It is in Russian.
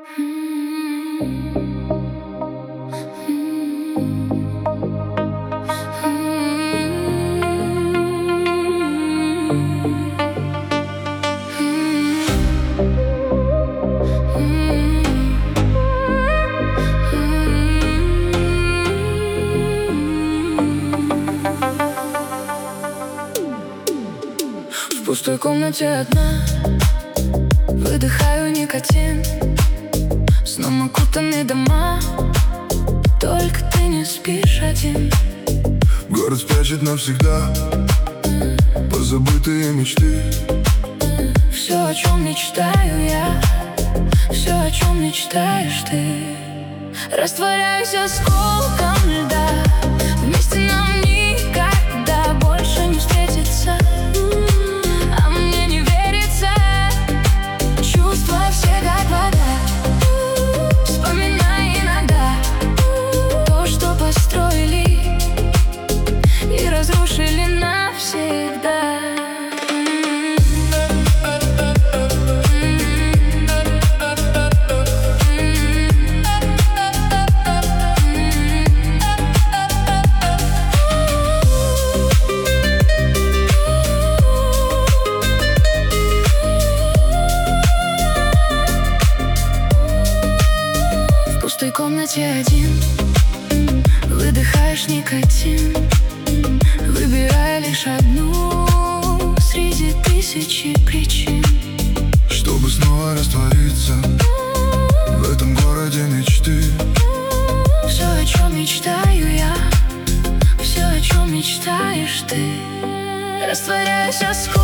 В пустой комнате одна, выдыхаю никотин. Сном окутаны дома, только ты не спишь один. Город спрячет навсегда позабытые мечты. Все, о чем мечтаю я, все, о чем мечтаешь ты. Растворяюсь осколком льда, вместе нам никогда больше не встретиться. А мне не верится, чувства все как вода. Вспоминай иногда то, что построили и разрушили навсегда. В пустой комнате один, выдыхаешь никотин, выбирая лишь одну среди тысячи причин, чтобы снова раствориться в этом городе мечты. все, о чем мечтаю я, все, о чем мечтаешь ты. Растворяюсь осколком